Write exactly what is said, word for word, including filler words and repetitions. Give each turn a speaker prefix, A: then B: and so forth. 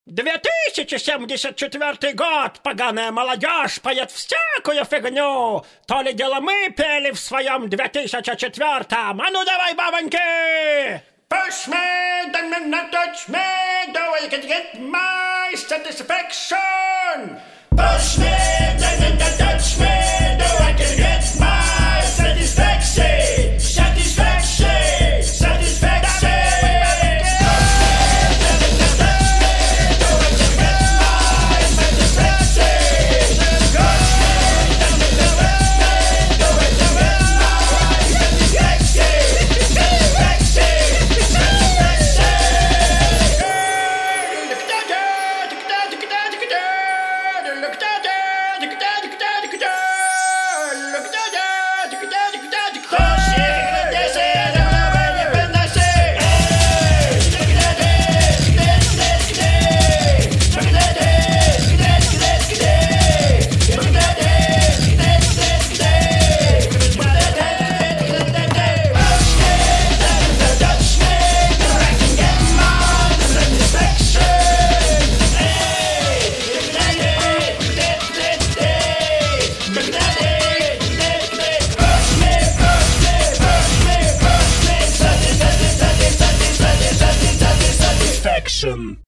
A: две тысячи семьдесят четвёртый год, поганая молодежь поет всякую фигню. То ли дело мы пели в своем две тысячи четвёртом. А ну давай, бабоньки! Push me, then me not touch me, though I can get my satisfaction. Push me, then me not touch me, though I can get my satisfaction. Satisfaction, satisfaction.
B: Satisfaction.